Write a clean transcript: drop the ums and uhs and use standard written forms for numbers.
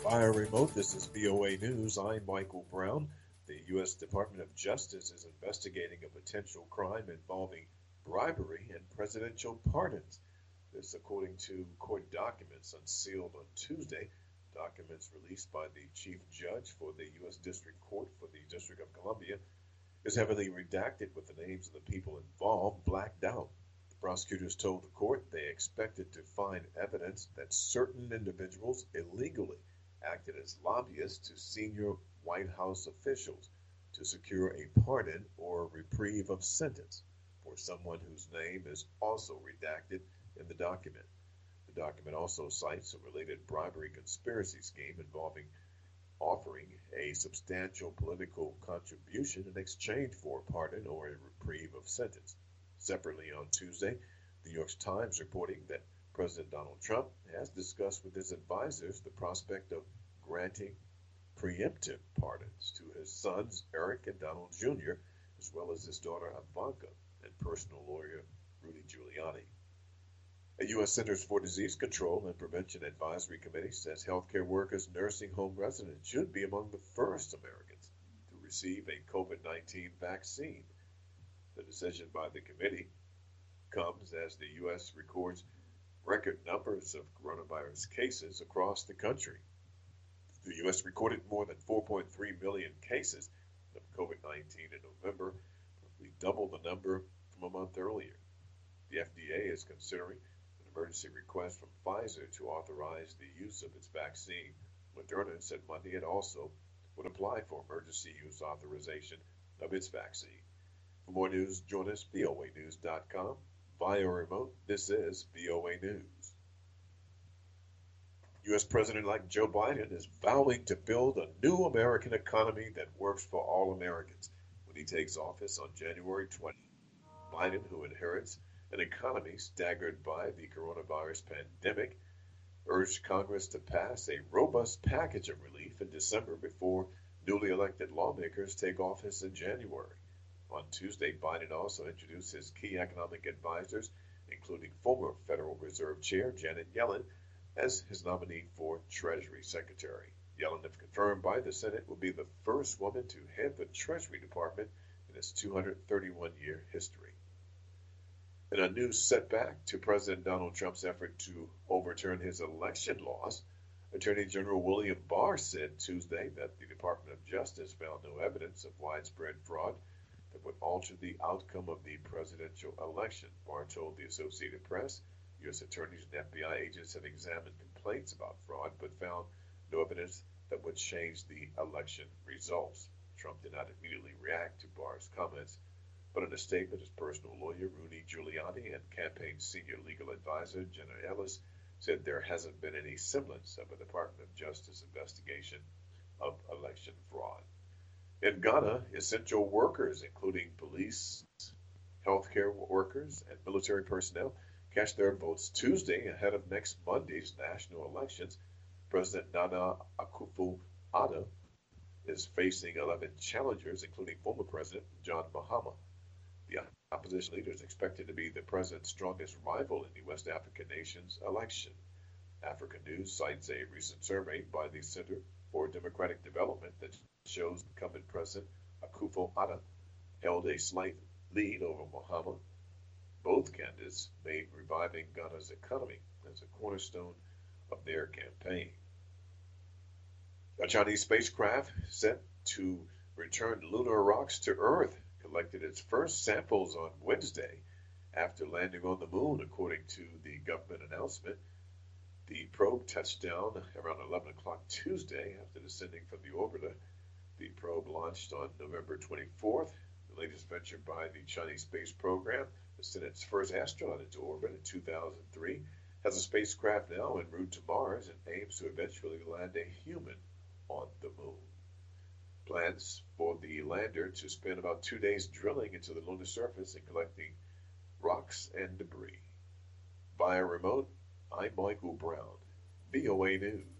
Via remote, this is VOA News. I'm Michael Brown. The U.S. Department of Justice is investigating a potential crime involving bribery and presidential pardons. This, according to court documents unsealed on Tuesday, documents released by the chief judge for the U.S. District Court for the District of Columbia, is heavily redacted with the names of the people involved blacked out. The prosecutors told the court they expected to find evidence that certain individuals illegally acted as lobbyists to senior White House officials to secure a pardon or reprieve of sentence for someone whose name is also redacted in the document. The document also cites a related bribery conspiracy scheme involving offering a substantial political contribution in exchange for a pardon or a reprieve of sentence. Separately on Tuesday, the New York Times reporting that President Donald Trump has discussed with his advisors the prospect of granting preemptive pardons to his sons, Eric and Donald Jr., as well as his daughter Ivanka and personal lawyer Rudy Giuliani. A U.S. Centers for Disease Control and Prevention Advisory Committee says healthcare workers, nursing home residents should be among the first Americans to receive a COVID-19 vaccine. The decision by the committee comes as the U.S. records record numbers of coronavirus cases across the country. The U.S. recorded more than 4.3 million cases of COVID-19 in November, roughly double the number from a month earlier. The FDA is considering an emergency request from Pfizer to authorize the use of its vaccine. Moderna said Monday it also would apply for emergency use authorization of its vaccine. For more news, join us voanews.com. Via remote, this is VOA News. U.S. President-elect Joe Biden is vowing to build a new American economy that works for all Americans when he takes office on January 20th. Biden, who inherits an economy staggered by the coronavirus pandemic, urged Congress to pass a robust package of relief in December before newly elected lawmakers take office in January. On Tuesday, Biden also introduced his key economic advisors, including former Federal Reserve Chair Janet Yellen, as his nominee for Treasury Secretary. Yellen, if confirmed by the Senate, will be the first woman to head the Treasury Department in its 231-year history. In a new setback to President Donald Trump's effort to overturn his election loss, Attorney General William Barr said Tuesday that the Department of Justice found no evidence of widespread fraud that would alter the outcome of the presidential election. Barr told the Associated Press U.S. attorneys and FBI agents have examined complaints about fraud but found no evidence that would change the election results. Trump did not immediately react to Barr's comments, but in a statement, his personal lawyer, Rudy Giuliani, and campaign senior legal advisor, Jenna Ellis, said there hasn't been any semblance of a Department of Justice investigation of election fraud. In Ghana, essential workers, including police, healthcare workers, and military personnel, cast their votes Tuesday ahead of next Monday's national elections. President Nana Akufo-Addo is facing 11 challengers, including former President John Mahama. The opposition leader is expected to be the president's strongest rival in the West African nation's election. African News cites a recent survey by the Center for Democratic Development that shows incumbent President Akufo-Addo held a slight lead over Mahama. Both candidates made reviving Ghana's economy as a cornerstone of their campaign. A Chinese spacecraft set to return lunar rocks to Earth collected its first samples on Wednesday after landing on the moon, according to the government announcement. The probe touched down around 11 o'clock Tuesday after descending from the orbiter. The probe launched on November 24th, the latest venture by the Chinese space program. Sent its first astronaut into orbit in 2003, has a spacecraft now en route to Mars, and aims to eventually land a human on the moon. Plans for the lander to spend about 2 days drilling into the lunar surface and collecting rocks and debris. Via remote, I'm Michael Brown, VOA News.